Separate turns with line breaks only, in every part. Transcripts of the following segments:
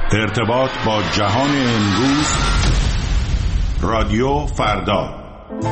ارتباط با جهان امروز. رادیو فردا.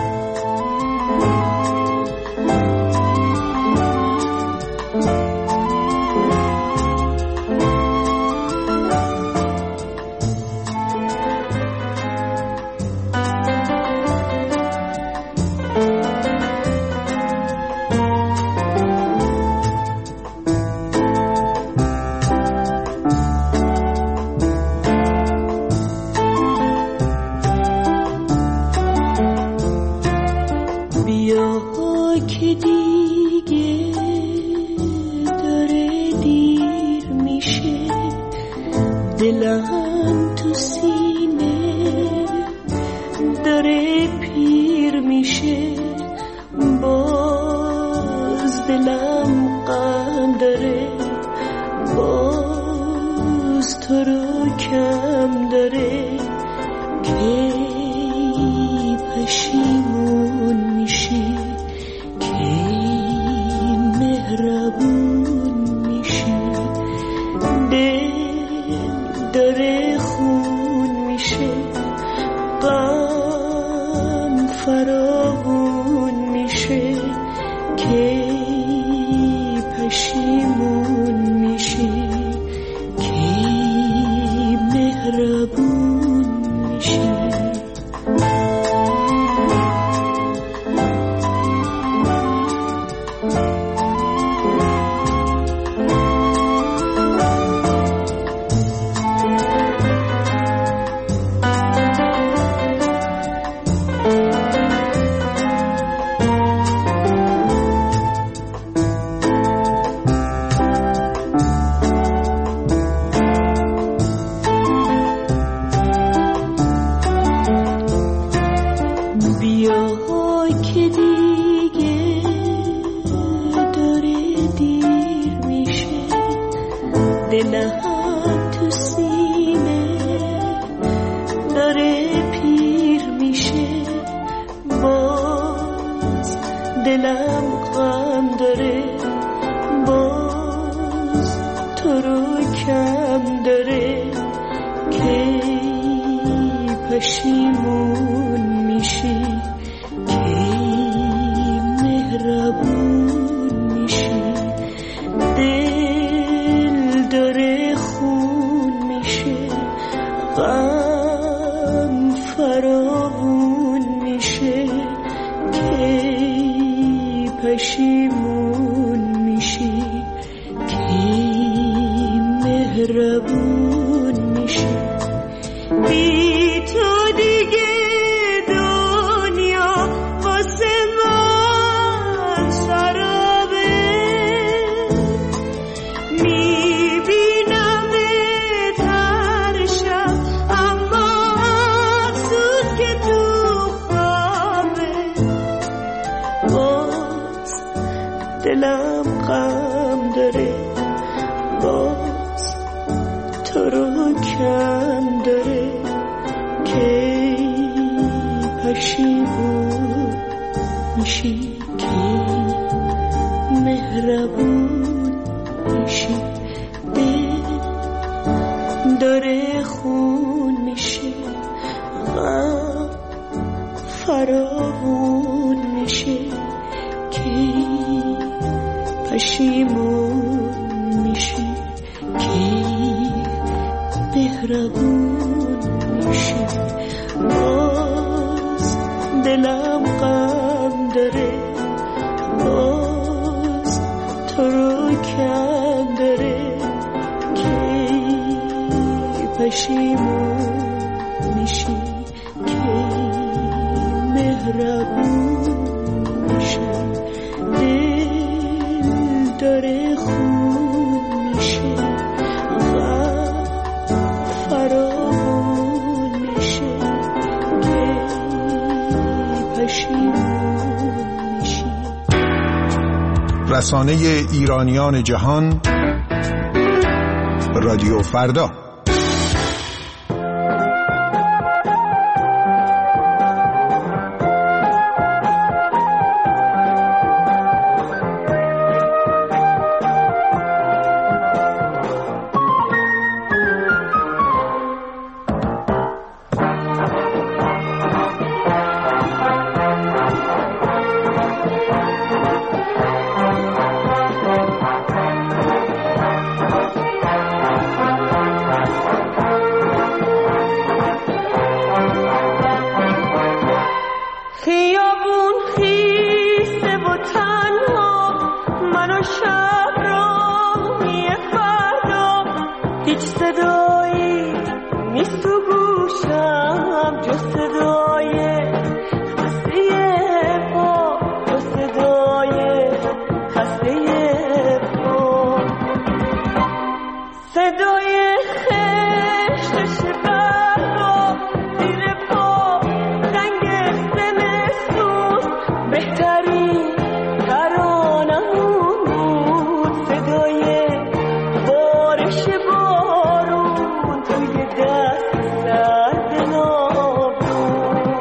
دلم تو سینه داره پیر میشه، باز دلم غم داره، باز تو رو کم داره. کی پشیمون میشی، کی مهربون میشی. داره خون میشه، غم فراوون میشه. کی پشیمون میشی، کی مهربون میشی. دلم تو سینه داره پیر میشه، باز دلم غم داره، باز تو رو کم داره. کی پشیمون میشی، کی مهربون میشی. داره خون میشه، غم فراوون میشه. کی پشیمون میشی، کی مهربون میشی. بی تو دیگه دنیا واسه من سرابه، دلم غم داره، باز تو رو کم داره. کی پشیمون میشی، کی مهربون میشی. داره خون میشه، غم فراوون میشه. کی پشیمون میشی، کی مهربون میشی. باز دلم غم داره، باز تو رو کم داره. کی پشیمون میشی، کی مهربون میشی. داره خون میشه، غم فراوون میشه. کی پشیمون میشی.
رسانه ایرانیان جهان، رادیو فردا.
هیچ صدایی نیست تو گوشم جز صدای خسته پا، جز صدای خسته پا، صدای خشتش بردا زیر پا، رنگ زمستون بهترین ترانمون بود، صدای بارش بارون توی دست سرد نابون،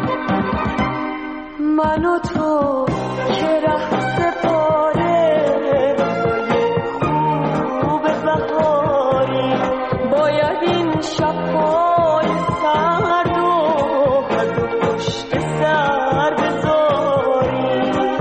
من و تو که ره سپاره روزای خوب بهاری، باید این شب‌های سرد و هر دو پشت سر بذاری،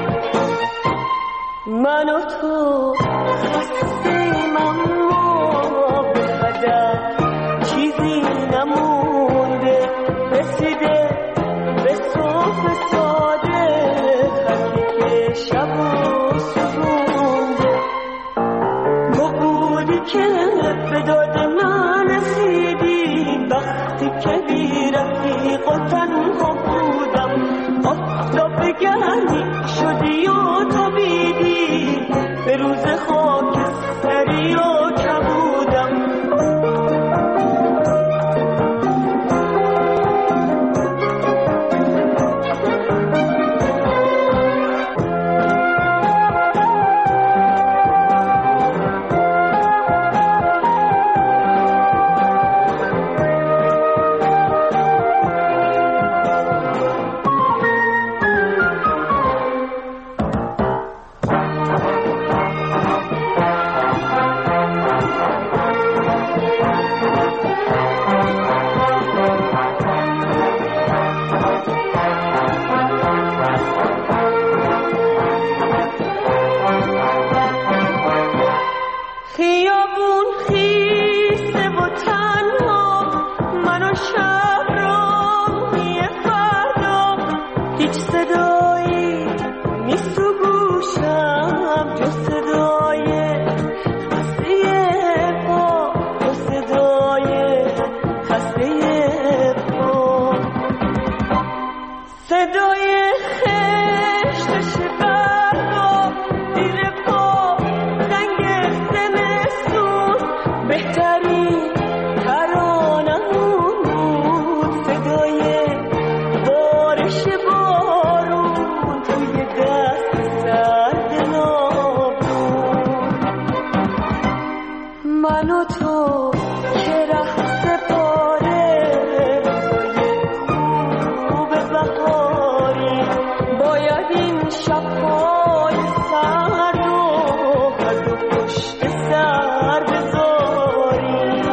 من و تو خسته‌ایم اما به هدف چیزی نمونده، رسیده به صبح ساده خطی که شب و سرونده، تو بودی که به داد من رسیدی وقتی که بی رفیق و تنها بودم، آفتاب گرمی شدی و تابیدی به روز خاکستری و کبودم، خیابون خیسه و تنها، من و شب راهی فردا، هیچ صدایی نیست تو گوشم جز صدای خسته پا، جز صدای خسته پا، صدای خشتش بردا زیر پا، رنگ زمستون بهترین ترانمون بود، صدای بارش بارون توی دست سرد نابون، من و تو که ره سپاره روزای خوب بهاری، باید این شب‌های سرد و هر دو پشت سر بذاری،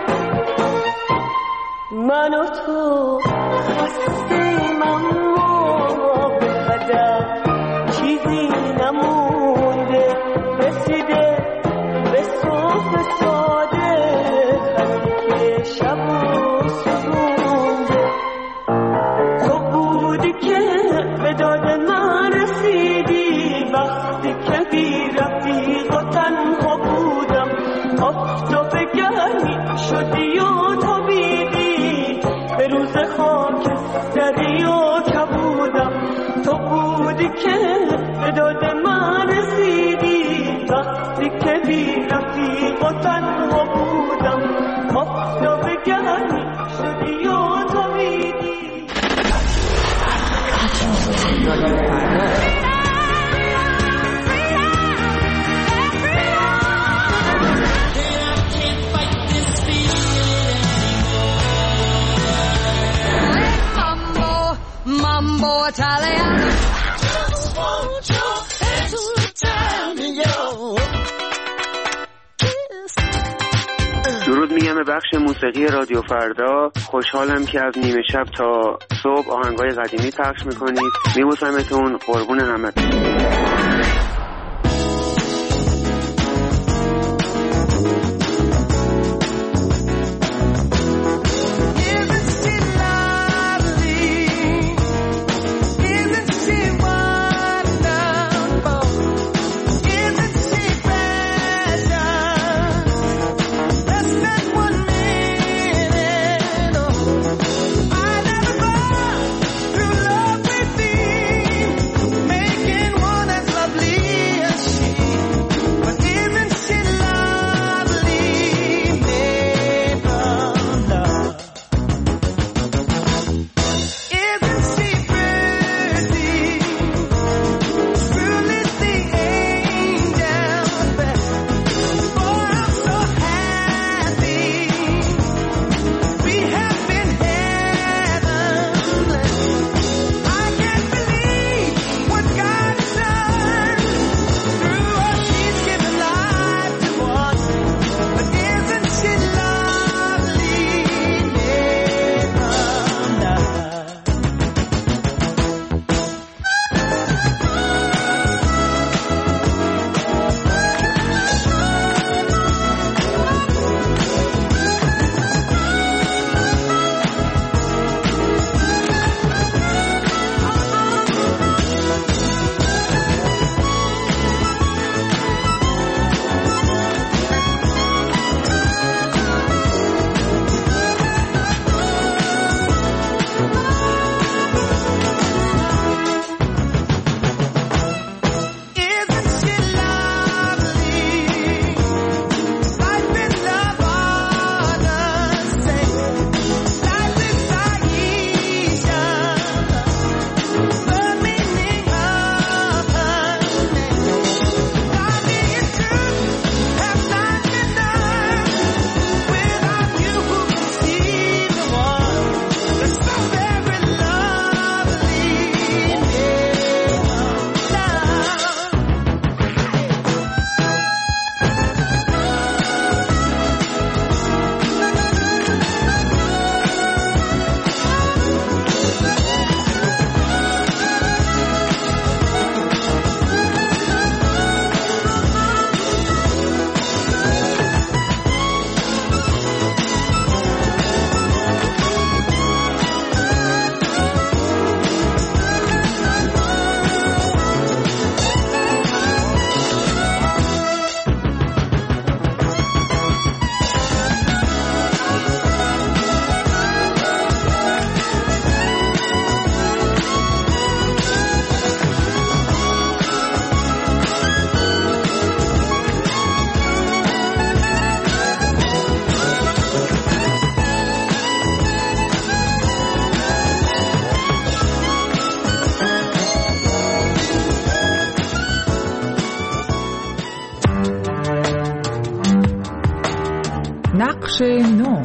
من و تو خسته‌ایم اما به هدف چیزی نمونده، رسیده به صبح ساده خطی که شب و سرونده، تو بودی که به داد من رسیدی وقتی که بی رفیق و تنها بودم، آفتاب گرمی شدی و تابیدی به روز خاکستری و کبودم، تو بودی که به داد من رسیدی وقتی که بی رفیق و تنها بودم، آفتاب گرمی شدی و تابیدی.
Mambo Italiano.
درود میگم به بخش موسیقی رادیو فردا. خوشحالم که از نیمه شب تا صبح آهنگای قدیمی پخش میکنید. میبوسمتون، قربون همتون.
نقش نو.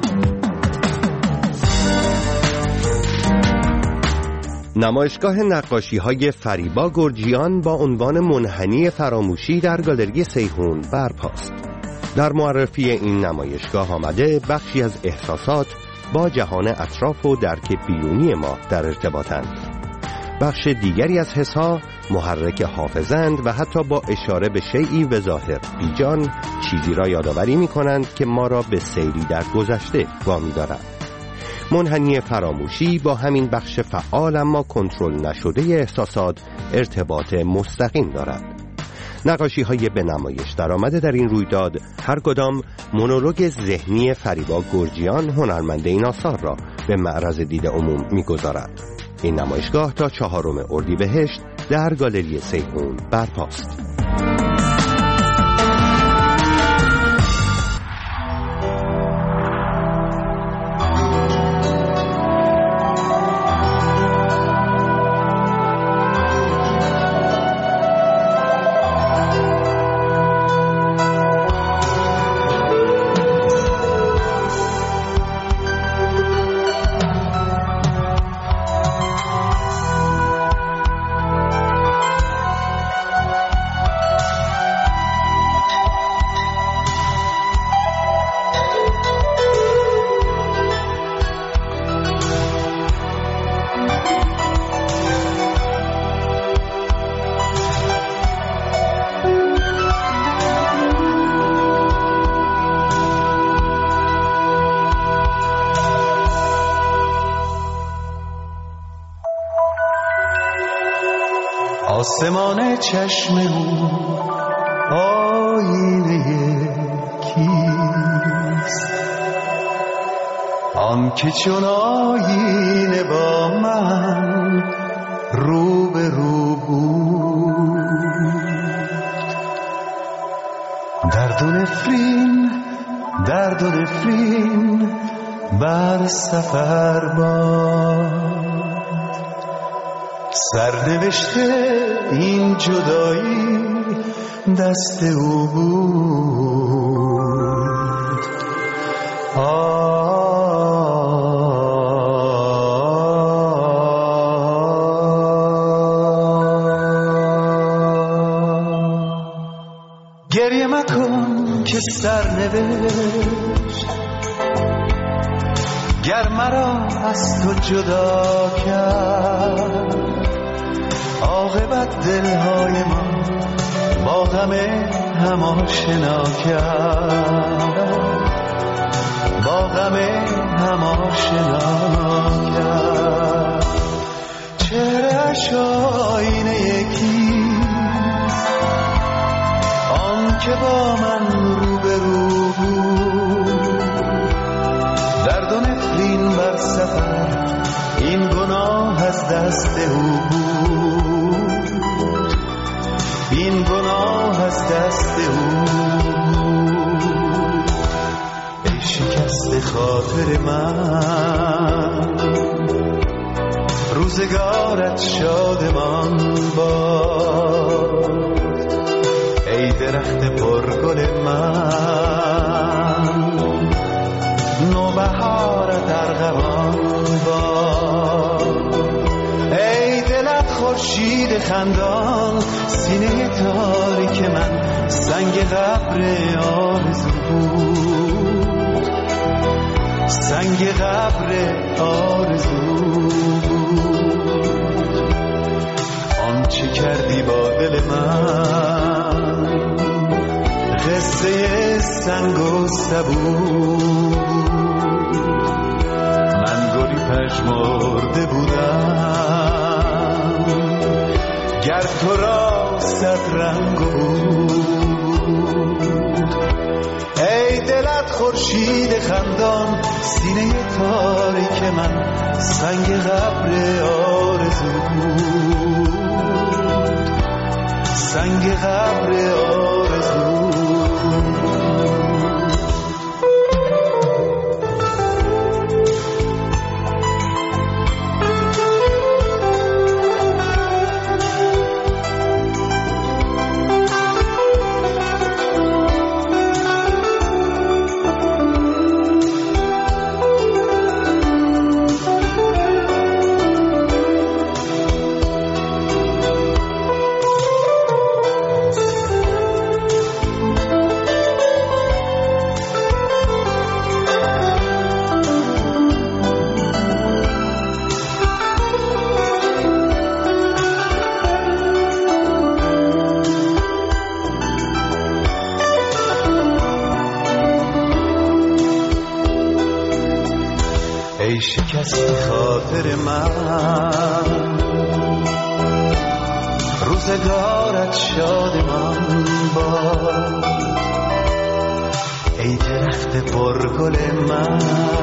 نمایشگاه نقاشی‌های فریبا گرجیان با عنوان منحنی فراموشی در گالری سیحون برپاست. در معرفی این نمایشگاه آمده بخشی از احساسات با جهان اطراف و درک بیرونی ما در ارتباطند. بخش دیگری از حسها محرک حافظند و حتی با اشاره به شیئی به ظاهر بیجان چیزی را یادآوری می‌کنند که ما را به سیری در گذشته وامی دارد. منحنی فراموشی با همین بخش فعال اما کنترل نشده احساسات ارتباط مستقیم دارد. نقاشی‌های به نمایش درآمده در این رویداد هر کدام مونولوگ ذهنی فریبا گرجیان هنرمند این آثار را به معرض دید عموم می‌گذارد. این نمایشگاه تا 4 اردیبهشت در گالری سیحون برپاست.
آسمان چشم او آینه کیست؟ آن که چون آینه با من رو به رو بود. درد و نفرین بر سفر باد. سرنوشته این جدایی دست او بود. گریه مکن که سرنوشت گر مرا از تو جدا کرد. عاقبت دلهای ما با غم هم آشنا کرد، با غم هم آشنا کرد. چهره‌اش آینه یکیست، آن که با من روبرو بود. درد و نفرین بر سفر این گناه از دست او بود، این گناه از دست او بود. ای شکست خاطر من، روزگارت شادمان باد. ای درخت پرگل من، نوبهارت ارغوان باد. ای دلت خورشید خندان، سینه تاریک من سنگ قبر آرزو بود، سنگ قبر آرزو بود. آنچه کردی با دل من قصه سنگ و سبو. من گلی پژمرده بودم گر تو را صد رنگ بود. ای دلت خورشید خندان، سینه تاریک من سنگ قبر آرزو بود، سنگ قبر آرزو. ای شکست خاطر من، روزگارت شادمان باد. ای درخت پرگل من،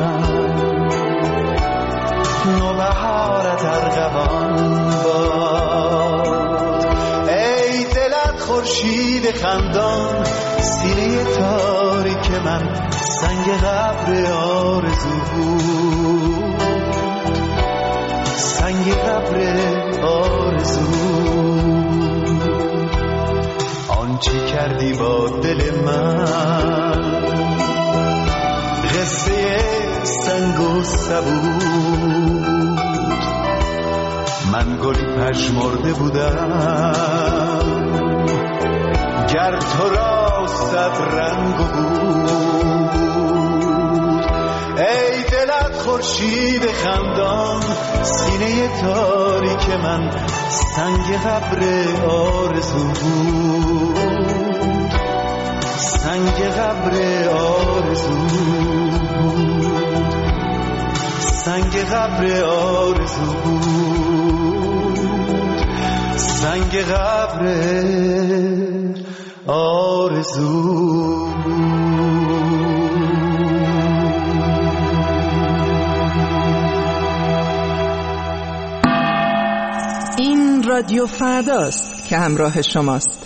نوبهارت ارغوان باد. ای دلت خورشید خندان، سینه تاریک من سنگ قبر آرزو بود، سنگ قبر آرزو. آنچه کردی با دل من قصه سنگ و سبود. من گلی پژمرده بودم گر تو را صد رنگ و بود. ای دلت خورشید خندان، سینه تاریک من سنگ قبر آرزو بود، سنگ قبر آرزو بود، سنگ قبر آرزو بود، سنگ قبر آرزو بود.
این رادیو فرداست که همراه شماست.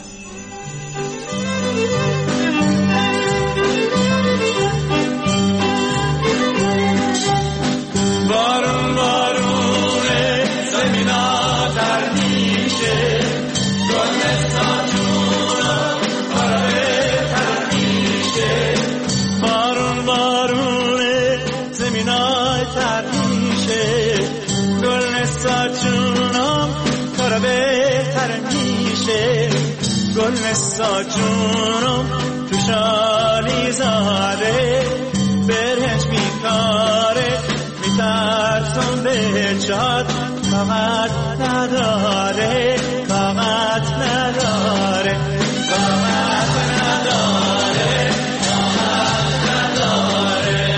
بارون بارونه زمینا در میشه، گل ساجونا پاره تر میشه. بارون بارونه زمینا تر میشه، گل ساجونا پاره بهتر میشه. گل ساجونم تو شالی زاده، برهنج میکاره میترسم به جاد. طاقت نداره، طاقت نداره، طاقت نداره، طاقت نداره.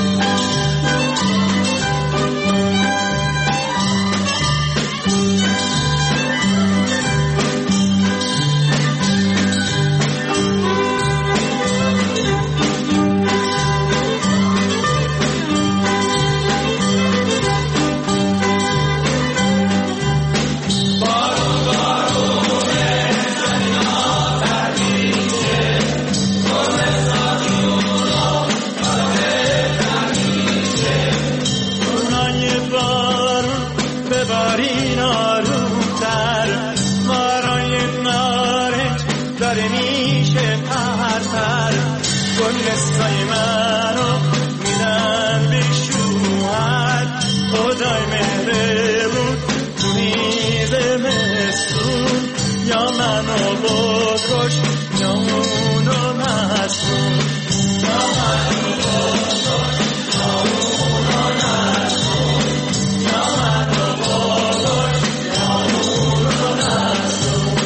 گلستای منو میدن بشوهر، خدای مهربون تو میز مسکون. یا منو بکش یا اونو نسون، یا منو بکش یا اونو نسون، یا منو بکش یا اونو نسون.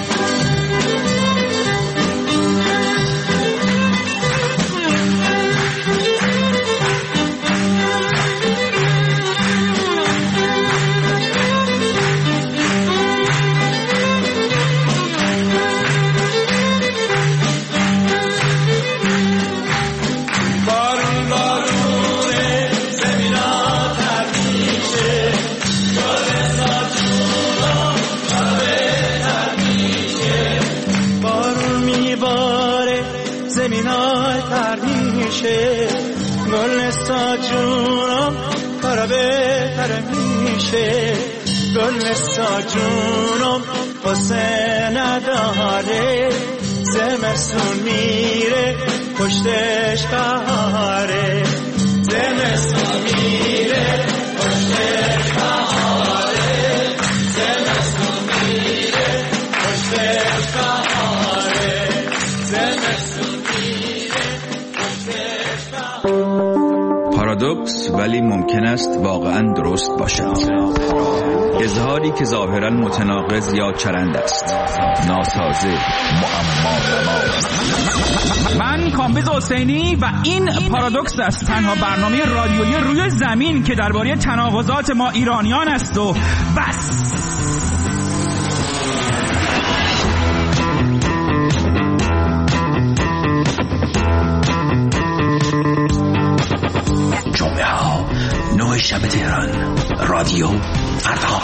گل ساجونم کارا بهتر میشه، گل ساجونم قصه نداره. زمستون میره پشتش بهاره، زمستون میره پشتش بهاره، زمستون میره پشتش بهاره، زمستون میره پشتش بهاره.
پارادوکس ولی ممکن است واقعاً درست باشد. اظهاری که ظاهراً متناقض یا چرند است، ناسازه، معما.
من کامبیز حسینی و این پارادوکس است، تنها برنامه رادیویی روی زمین که درباره تناقضات ما ایرانیان است و بس.
جمعه ها 9 شب تهران، رادیو فردا.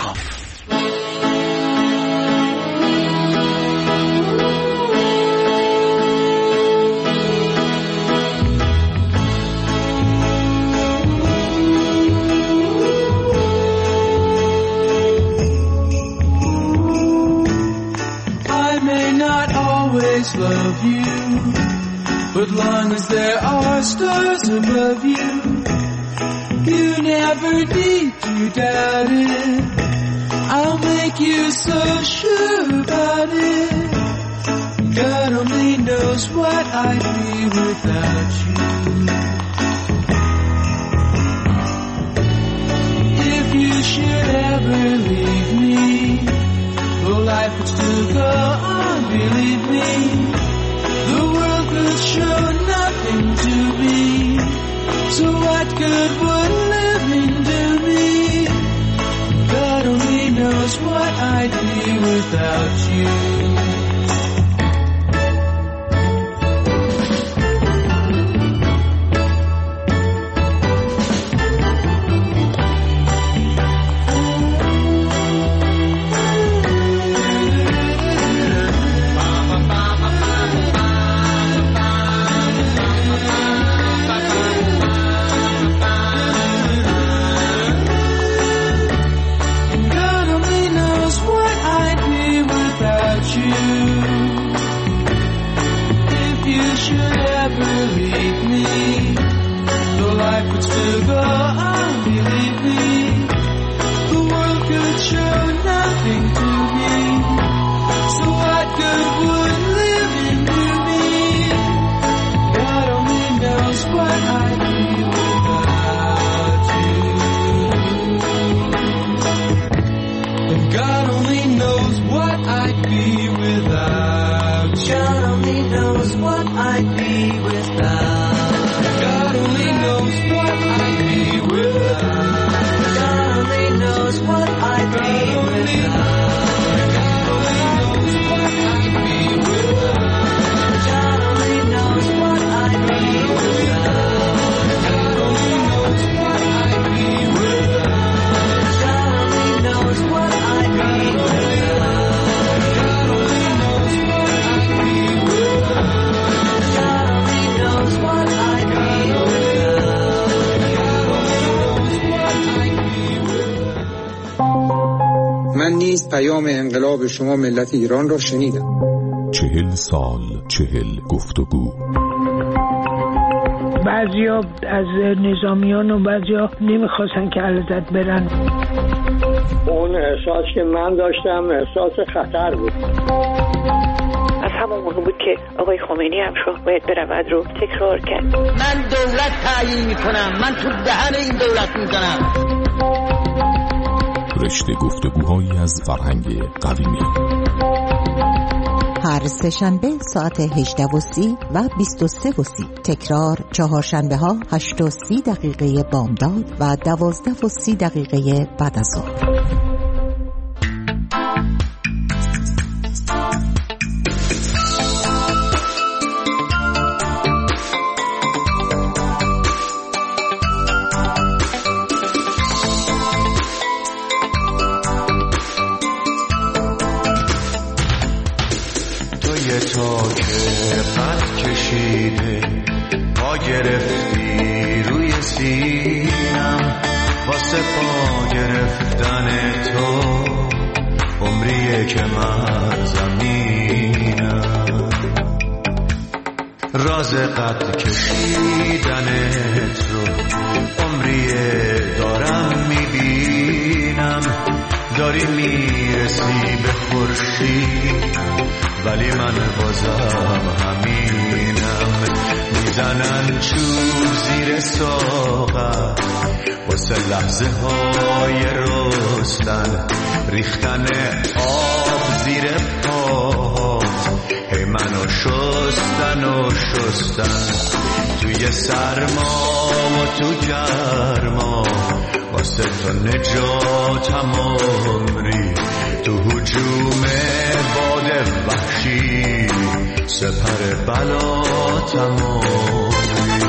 Love you, but long as there are stars above you, you never need to doubt it. I'll make you so sure about it. God only knows what I'd be without you. If you should ever leave me, well, life would still go on, believe me. The world could show nothing to me, so what good would living do me? God only knows what I'd be without you.
پیام انقلاب شما ملت ایران را شنیدم.
40 سال 40 گفتگو.
بعضیا از نظامیان و بعضیا نمیخواستن که علازت برن.
اون احساس که من داشتم احساس خطر بود.
از همون موقع بود که آقای خمینی هم شاه باید برود رو تکرار کرد.
من دولت تعیین میکنم، من تو دهن این دولت میزنم.
رشته گفتگوهایی از فرهنگ قدیمی.
هر سه‌شنبه ساعت 18:30 و 23:30. تکرار چهارشنبه ها 8:30 بامداد و 12:30 بعد از ظهر.
تا که قد کشیده پا گرفتی روی سینم، واسه پا گرفتن تو عمریه که من زمینم. راز قد کشیدنت رو عمریه دارم میبینم. داری میرسی به خورشید ولی من بازم همینم. میزنن چوب زیر ساغر واسه لحظه های رستن، ریختن آب زیر پاهات هی منو شستن و شستن، توی سرما و تو گرما واسه تو نجاتم عمری، تو هجوم باد وحشی سپر بلاتم عمری.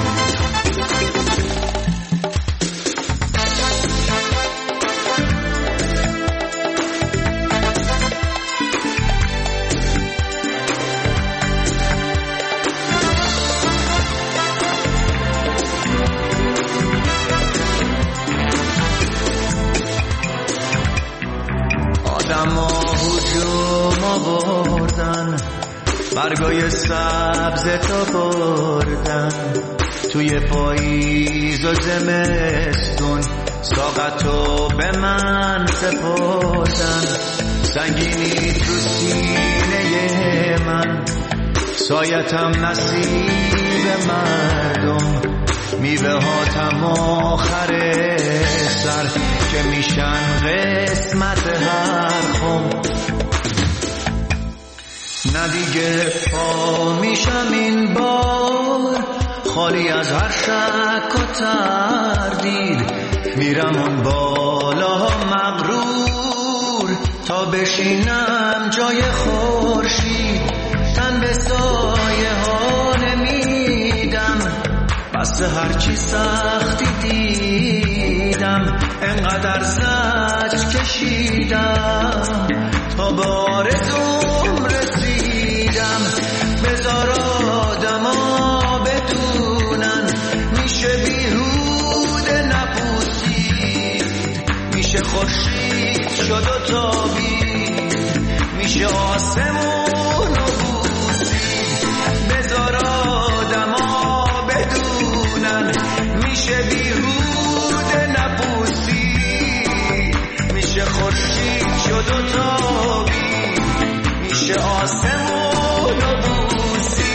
برگای سبز تا بردن توی پاییز و زمستون، ساقتو به من سپردن، سنگینی تو سینه من، سایتم نصیب مردم، میوه هاتم آخر سر که میشن قسمت هر خم. نه دیگه پا میشم این بار خالی از هر شک و تردید، میرم اون بالا مغرور تا بشینم جای خورشید، تن به سایه ها نمیدم، بس هرچی سختی دیدم، انقدر زجر کشیدم تا به آرزوم رسیدم. بذار آدما بدونن میشه بیهوده نپوسید، میشه خورشید شد و تابید، میشه آسمون و بوسید. بذار آدما بدونن میشه بیهوده نپوسید، میشه خورشید شد و تابید، میشه آسمون و بوسید.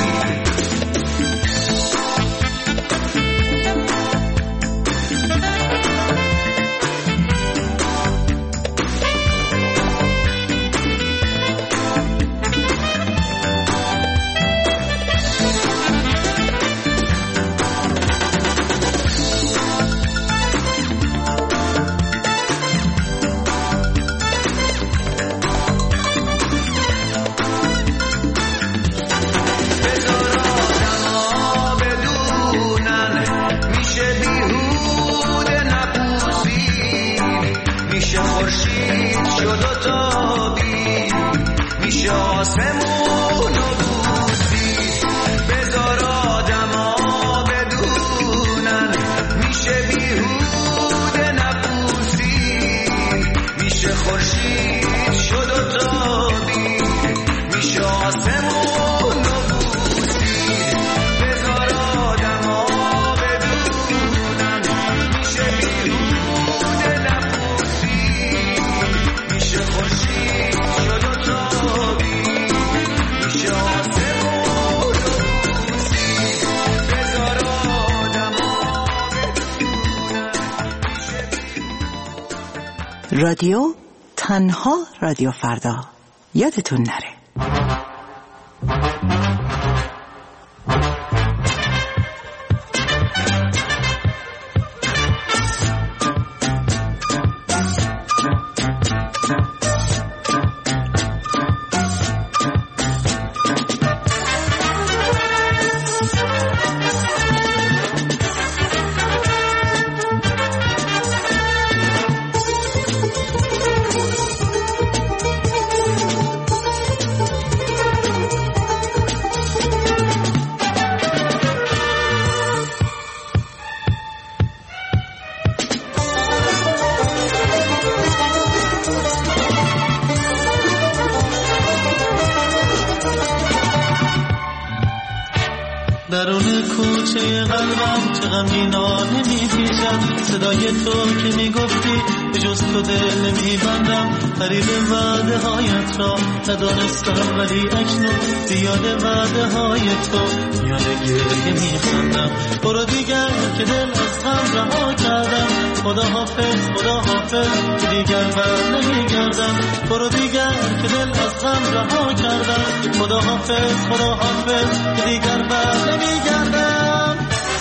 رادیو تنها رادیو فردا، یادتون نره.
قلبم چه غمگینانه میپیچم، صدای تو که میگفتی به جز تو دل نمیبندم، قریب وعده هایت را ندانستم ولی اکنون زیاد وعده های تو میانه گریه میخندم. برو دیگر که دل از غم رها کردم، خدا حافظ خدا حافظ که دیگر بر نمیگردم. برو دیگر که دل از غم رها کردم، خدا حافظ خدا حافظ که دیگر بر نمیگردم.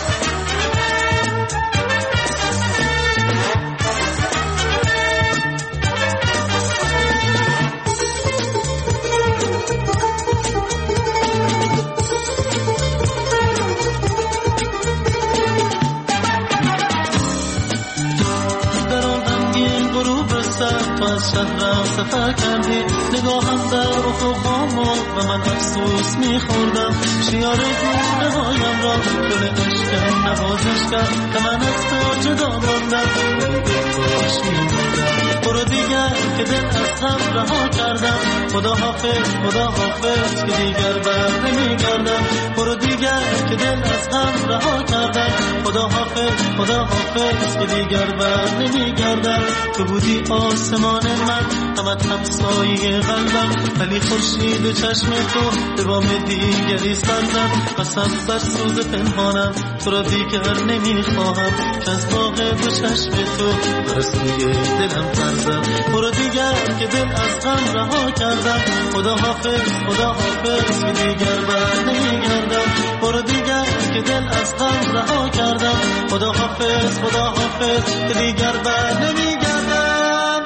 تو از شهرم سفر کردی، نگاهم در افقام و من افسوس میخوردم. شیار گونه هایم را گل عشقم نوازش کرد که من از تو جدا ماندم، ولی دلخوش میموندم. برو دیگر که دل از غم رها کردم، خدا حافظ خدا حافظ که دیگر بر نمیگردم. برو دیگر که دل از غم رها کردم، خدا حافظ خدا حافظ که دیگر بر نمیگردم. تو بودی آسمان من، همت همسایه قلبم، ولی خورشید چشم تو به بام دیگری سرزد. قسم بر سوز پنهانم تو را دیگر نمیخواهم، که از باغ به چشم تو برسوی دلم سرزد. برو دیگر که دل از غم رها کردم، خدا حافظ خدا حافظ که دیگر بر نمیگردم. برو دیگر که دل از غم رها کردم، خدا حافظ خدا حافظ که دیگر بر نمیگردم.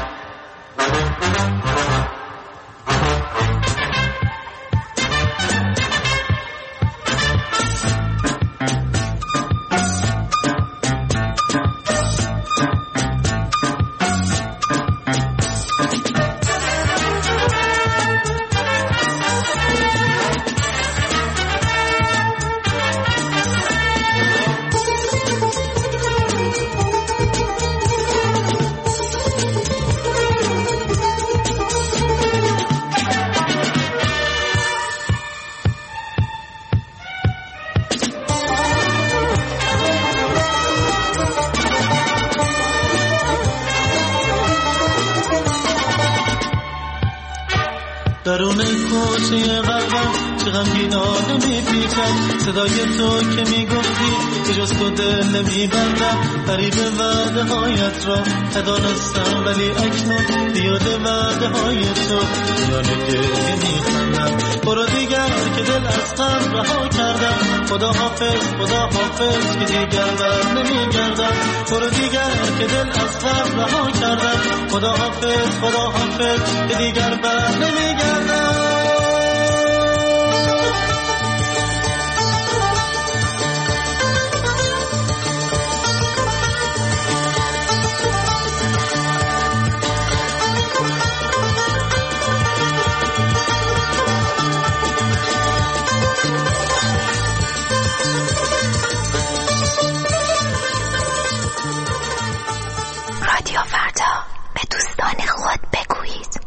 درون کوچه قلبم چه غمگینانه میپیچم، صدای تو که میگفتی به جز تو دل نمیبندم. قریب وعده هایت را ندانستم ولی اکنون بیاد وعده های تو میانه گریه میخندم. برو دیگر که دل از غم رها کردم، خدا حافظ خدا حافظ که دیگر بر نمیگردم. برو دیگر که دل از غم رها کردم، خدا حافظ خدا حافظ که دیگر بر نمیگردم.
رادیو فردا، به دوستان خود بگویید.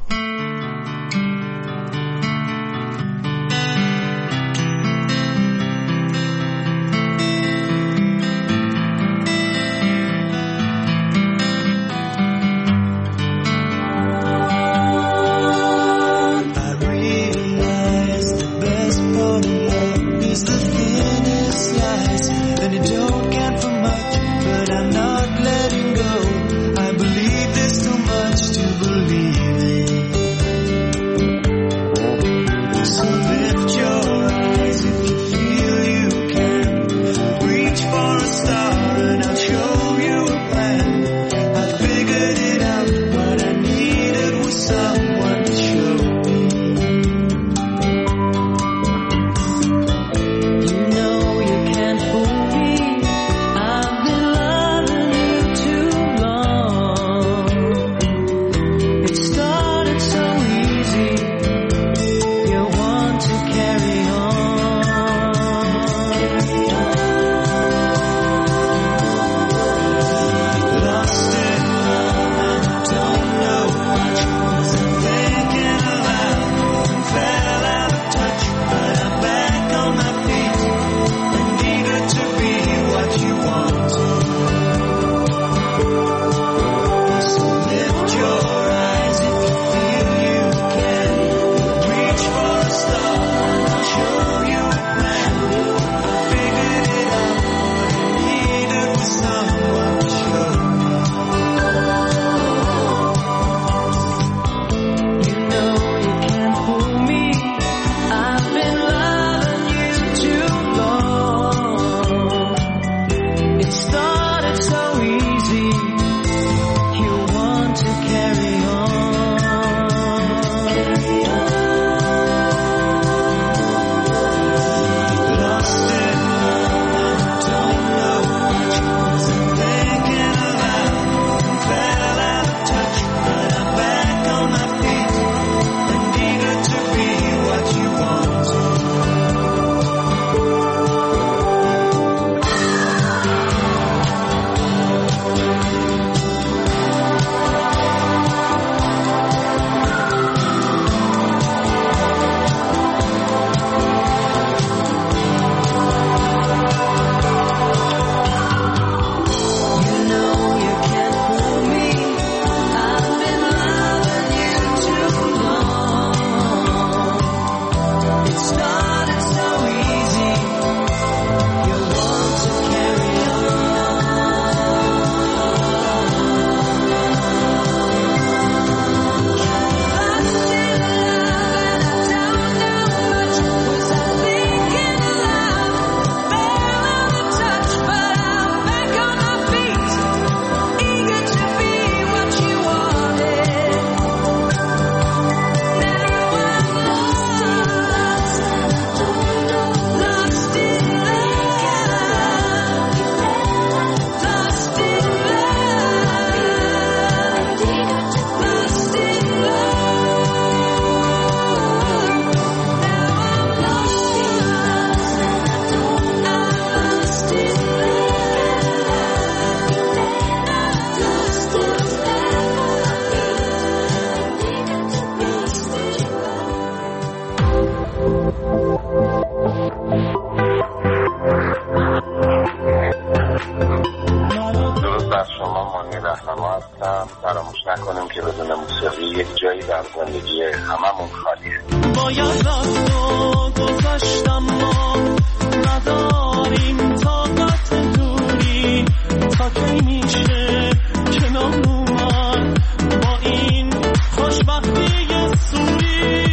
فراموش نکنیم که بدون موسیقی یک جایی در زندگی هممون خالیه.
باید رفت و گذشتم ما نداریم طاقت دوری تا کی میشه کنار اومد با این خوشبختی سوری.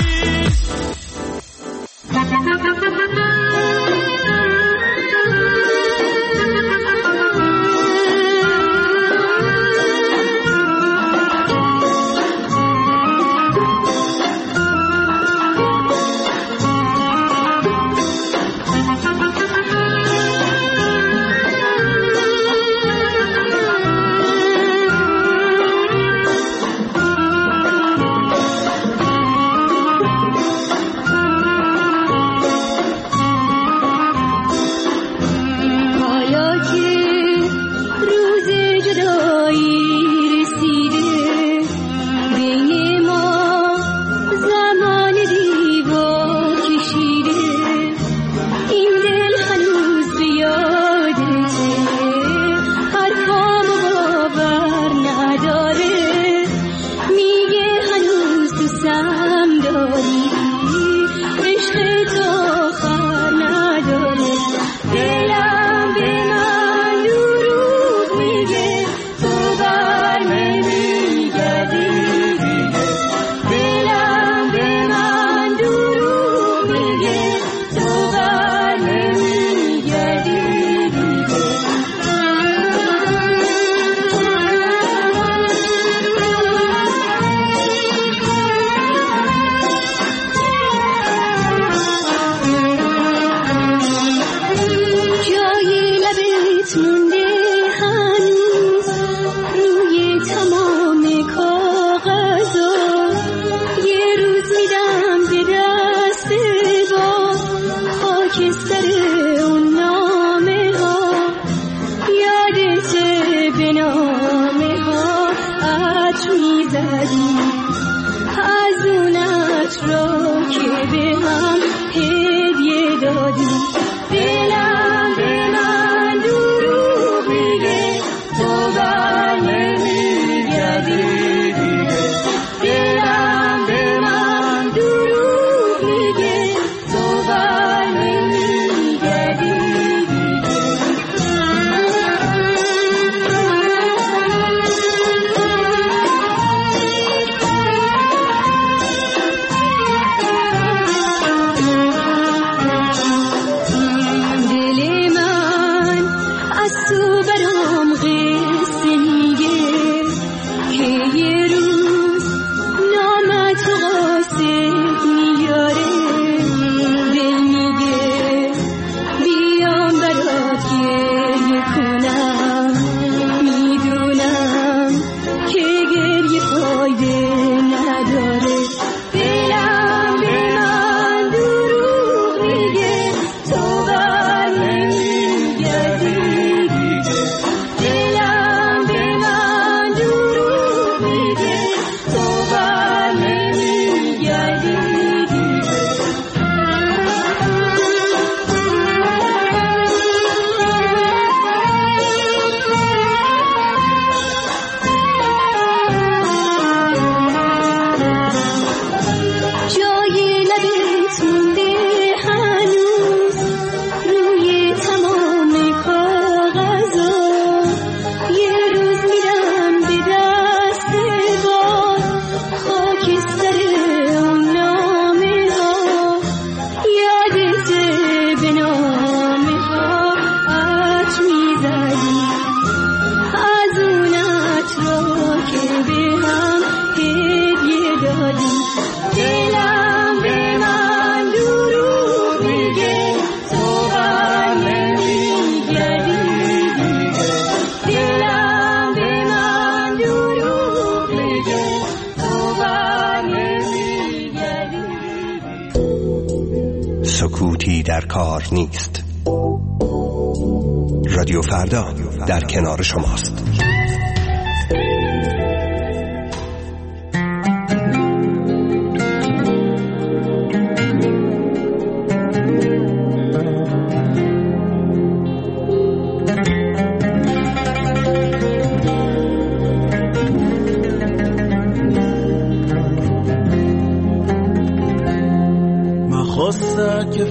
سکوتی در کار نیست. رادیو فردا در کنار شماست.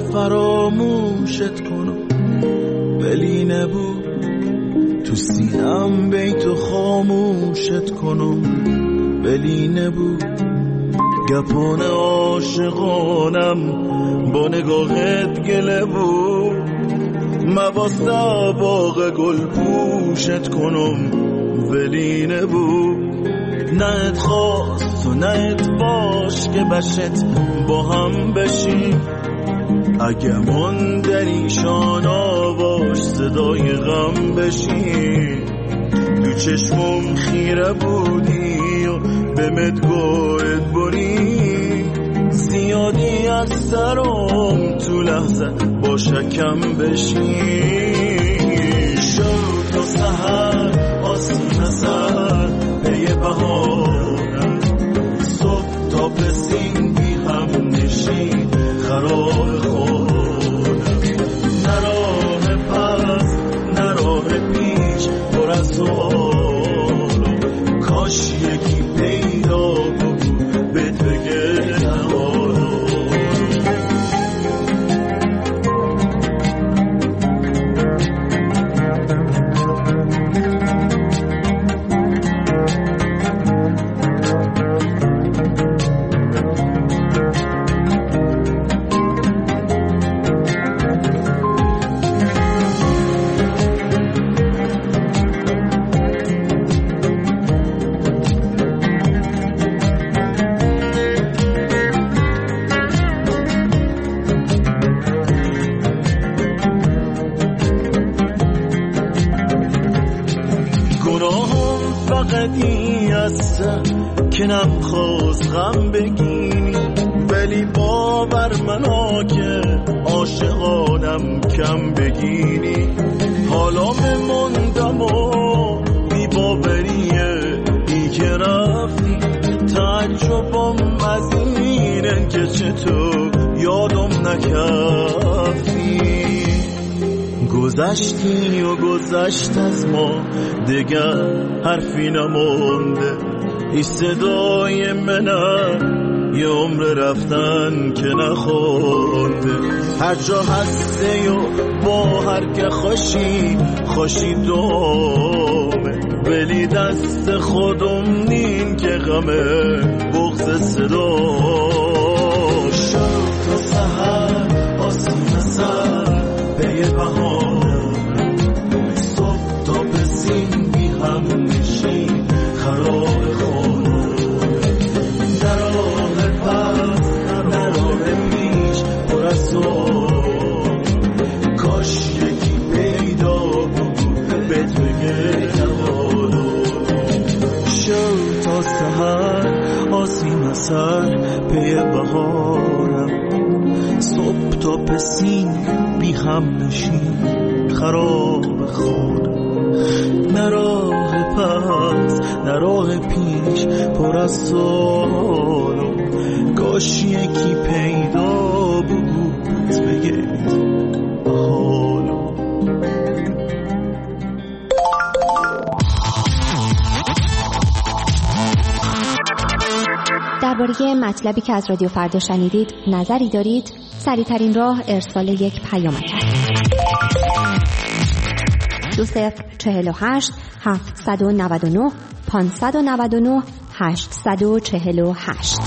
فراموشت کنم ولی نبود تو سینم بیتو خاموشت کنم ولی نبود گپان عاشقانم با نگاهت گله بود مواستا باغ گل پوشت کنم ولی نبود نه ات خواست و نه ات باش که بشت با هم بشیم اگه من در ایشان آواش صدای غم بشیم تو چشمم خیره بودی و به مدگوت بری زیادی از سرم تو لحظه با شکم بشی شد تا سهر آسین سر پی بهارم صبح تا پسین بی هم نشین خراب خورم نراه پس نراه پیش پر از سوال کاش یکی پیدا بود بهت بگه که نخواست غم بگیری ولی باور منو که عاشقانم کم بگیری حالا بموندم و بی باوریه ای که رفتی تعجبم از اینه که چطور یادم نکردی گذشتی و گذشت از ما دیگر حرفی نمونده ای صدای منه یه عمر رفتن که نخونده هر جا هسته و با هر که خوشی دومه ولی دست خودم نین که غمه بغض صدا شد تا سهر آسین سر پی بهار صبح تا بسین بی هم نشین خراب خونه نراه پس نراه پیش پر از سوال کاش یکی پیدا بود بهت بگه نوالو شد تا سهر آسین سر پی بهارم صبح تا پسین بی هم نشین خراب خونه نراه پس نراه پیش پر از سوال کاش یکی پیدا بود بگه حالو
درباره مطلبی که از رادیو فردا شنیدید نظری دارید؟ سریع‌ترین راه ارسال یک پیام است. 2048 799 599 848.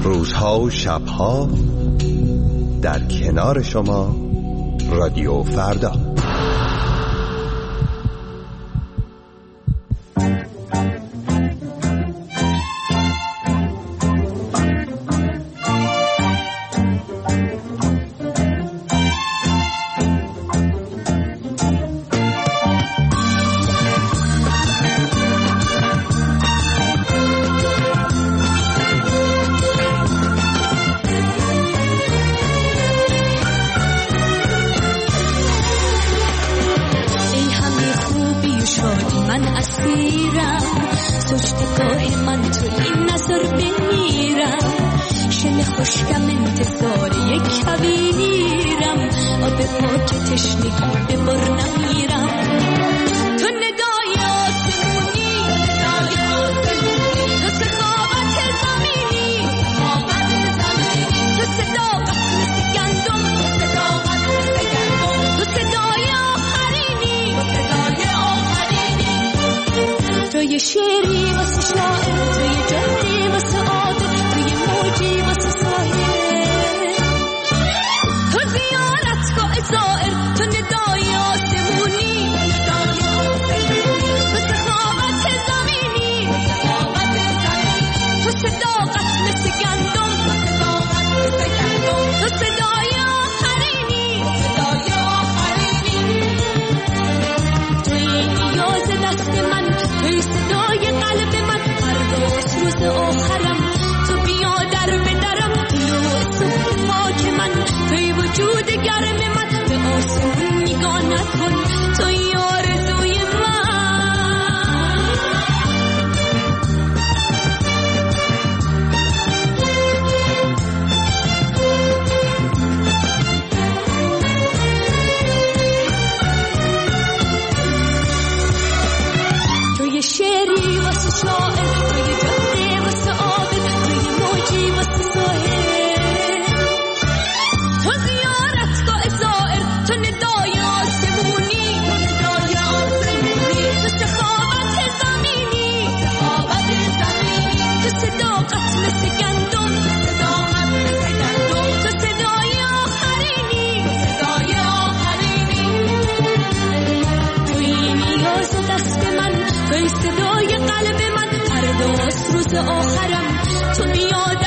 روزها و شبها در کنار شما رادیو فردا.
روز آخرم تو بیا